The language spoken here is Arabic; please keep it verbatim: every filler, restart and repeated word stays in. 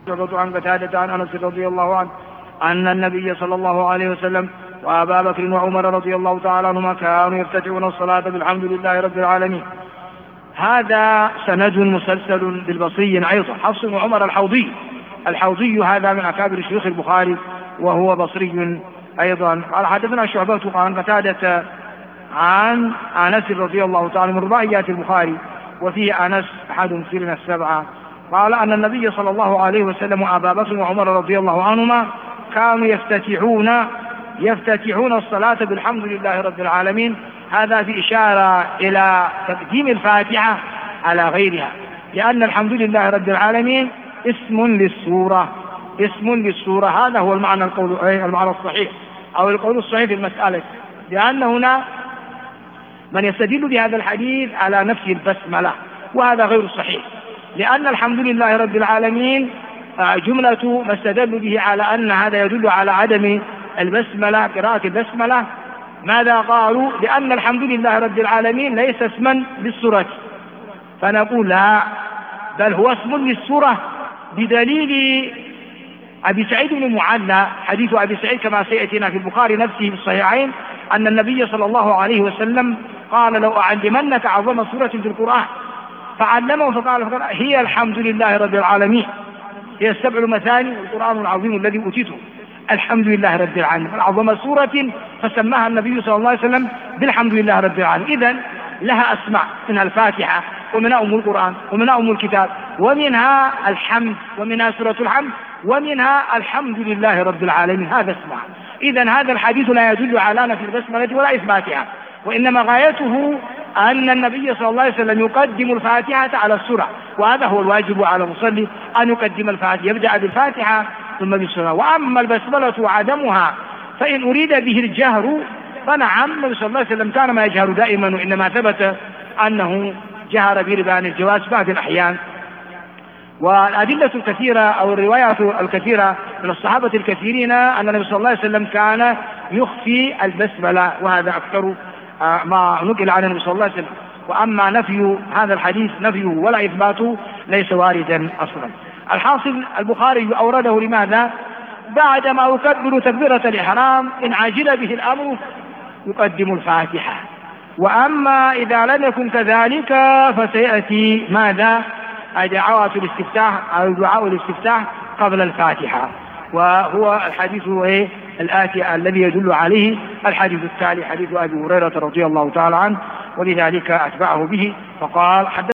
شعبة عن قتادة عن أنس رضي الله عنه أن النبي صلى الله عليه وسلم وأبا بكر وعمر رضي الله تعالى عنهما كانوا يفتتحون الصلاة بالحمد لله رب العالمين. هذا سند مسلسل بالبصري أيضا، حفص بن عمر الحوضي. الحوضي هذا من أكابر شيوخ البخاري وهو بصري أيضا. قال حدثنا شعبة عن قتادة عن أنس رضي الله تعالى من رباعيات البخاري، وفيه أنس أحد مسيرنا السبعة. قال أن النبي صلى الله عليه وسلم وأبا بكر وعمر رضي الله عنهما كانوا يفتتحون يفتتحون الصلاة بالحمد لله رب العالمين. هذا في إشارة إلى تقديم الفاتحة على غيرها، لأن الحمد لله رب العالمين اسم للسورة، اسم للسورة. هذا هو المعنى القول المعنى الصحيح أو القول الصحيح في المسألة، لأن هنا من يستدل بهذا الحديث على نفي البسملة، وهذا غير صحيح، لأن الحمد لله رب العالمين جملة ما استدل به على أن هذا يدل على عدم البسملة، قراءة البسملة. ماذا قالوا؟ لأن الحمد لله رب العالمين ليس اسما للسورة، فنقول لا، بل هو اسم للسورة بدليل أبي سعيد بن معلى، حديث أبي سعيد كما سيأتينا في البخاري نفسه في الصحيحين، أن النبي صلى الله عليه وسلم قال لو أعلمنك أعظم سورة في القرآن، فعلمه فقال, فقال هي الحمد لله رب العالمين، هي السبع المثاني والقرآن العظيم الذي أوتيته، الحمد لله رب العالمين، أعظم سورة فسماها النبي صلى الله عليه وسلم بالحمد لله رب العالمين. إذن لها أسماء، منها الفاتحة ومنها أم القرآن ومنها أم الكتاب ومنها الحمد ومنها سورة الحمد ومنها الحمد لله رب العالمين، هذا اسمها. إذن هذا الحديث لا يدل على نفي البسملة ولا إثباتها، وإنما غايته أن النبي صلى الله عليه وسلم يقدم الفاتحة على السورة، وهذا هو الواجب على المصلي أن يقدم الفاتحة، يبدأ بالفاتحة ثم بالسورة. وأما البسملة وعدمها فإن أريد به الجهر فنعم، النبي صلى الله عليه وسلم كان ما يجهر دائما، وإنما ثبت أنه جهر بربان الجواز بعض الأحيان. والأدلة الكثيرة أو الروايات الكثيرة من الصحابة الكثيرين أن النبي صلى الله عليه وسلم كان يخفي البسملة، وهذا أكثر ما نقل عن النبي صلى الله عليه وسلم. وأما نفي هذا الحديث نفيه ولا إثباته ليس واردا أصلا. الحاصل البخاري أورده لماذا؟ بعدما يكبر تكبيرة الإحرام إن عجل به الأمر يقدم الفاتحة، وأما إذا لم يكن كذلك فسيأتي ماذا؟ دعوات الاستفتاح أو دعاء الاستفتاح قبل الفاتحة، وهو الحديث الآتي الذي يدل عليه الحديث التالي، حديث أبي هريرة رضي الله تعالى عنه، ولذلك أتبعه به فقال